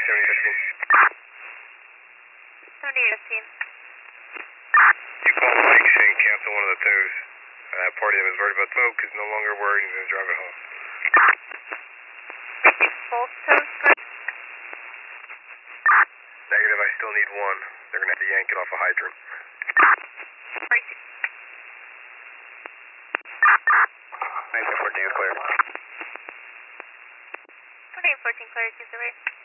7015. 7015. You call Mike saying cancel one of the tows. Party that was worried about smoke is no longer worried and going to drive it home. Both toes, correct? Negative, I still need one. They're going to have to yank it off a hydrant. Right. 1914 is clear. 2814 clear, keep the rate.